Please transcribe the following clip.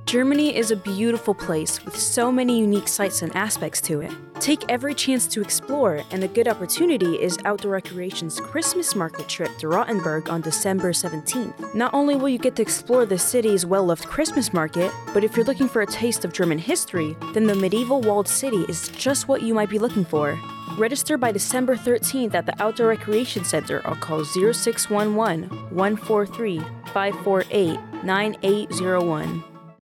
Germany is a beautiful place with so many unique sights and aspects to it. Take every chance to explore, and a good opportunity is Outdoor Recreation's Christmas market trip to Rottenburg on December 17th. Not only will you get to explore the city's well-loved Christmas market, but if you're looking for a taste of German history, then the medieval walled city is just what you might be looking for. Register by December 13th at the Outdoor Recreation Center or call 0611 143 548 9801.